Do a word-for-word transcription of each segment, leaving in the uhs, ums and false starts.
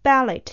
ballet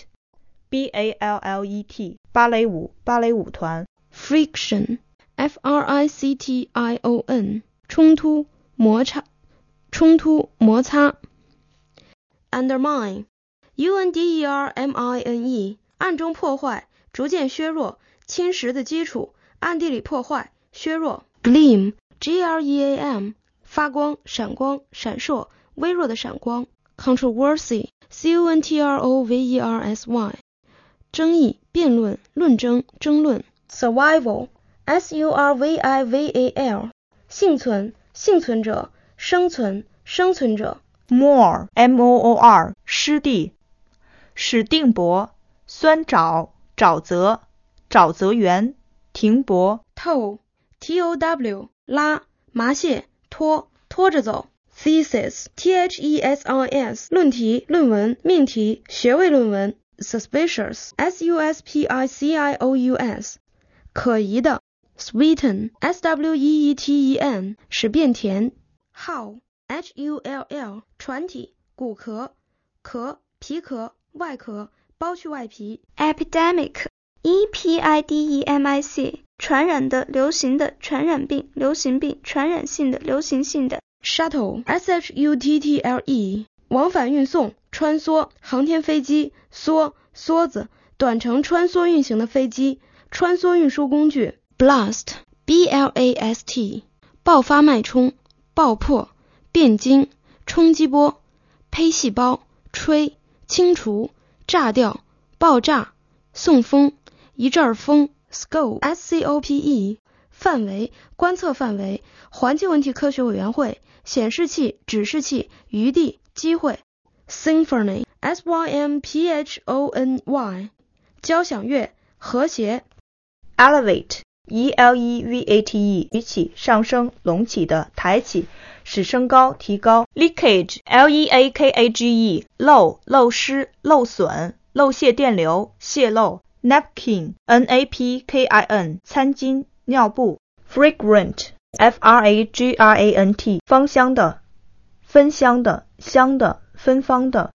B A L L E T 芭蕾舞芭蕾舞团。 friction F R I C T I O N 冲突摩擦冲突摩擦。undermine U N D E R M I N E 暗中破坏逐渐削弱侵蚀的基础暗地里破坏削弱。gleam G L E A M 发光闪光闪烁微弱的闪光。controversy C O N T R O V E R S Y 争议辩论论争争论。survival S U R V I V A L 幸存幸存者生存生存者。 moor M O O R 湿地史定伯酸沼沼泽沼泽园停泊。 tow T O W 拉麻屑拖拖着走。thesis T H E S I S 论题论文命题学位论文。suspicious S U S P I C I O U S 可疑的。sweeten S W E E T E N 使变甜。hull H U L L 船体骨壳壳皮壳外壳剥去外皮。 epidemic E P I D E M I C 传染的流行的传染病流行病传染性的流行性的。 shuttle S H U T T L E 往返运送穿梭航天飞机梭梭子短程穿梭运行的飞机穿梭运输工具。blast B L A S T 爆发脉冲爆破变晶冲击波胚细胞吹清除炸掉爆炸送风一阵风。scope S C O P E 范围观测范围环境问题科学委员会显示器指示器余地机会。symphony S Y M P H O N Y 交响乐和谐。 elevate E L E V A T E 举起上升隆起的抬起使升高提高。leakage L E A K A G E 漏漏失漏损漏泄电流泄漏。napkin N A P K I N 餐巾尿布。fragrant F R A G R A N T 芳香的芬香的香的芬芳的。